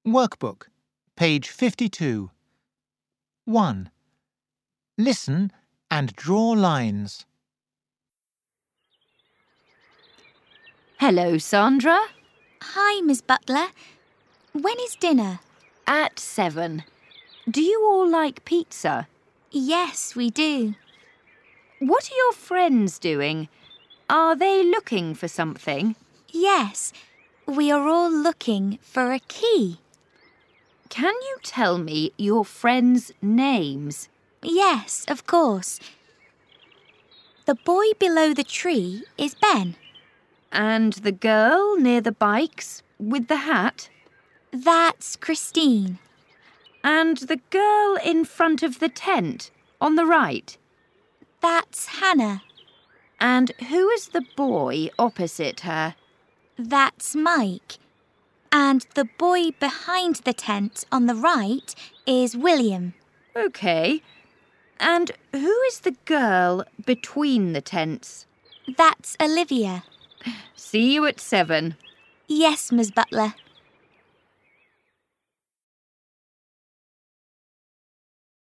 Workbook, page 52. 1. Listen and draw lines. Hello, Sandra. Hi, Miss Butler. When is dinner? At 7. Do you all like pizza? Yes, we do. What are your friends doing? Are they looking for something? Yes, we are all looking for a key. Can you tell me your friends' names? Yes, of course. The boy below the tree is Ben. And the girl near the bikes with the hat? That's Christine. And the girl in front of the tent on the right? That's Hannah. And who is the boy opposite her? That's Mike. And the boy behind the tent on the right is William. OK. And who is the girl between the tents? That's Olivia. See you at 7. Yes, Miss Butler.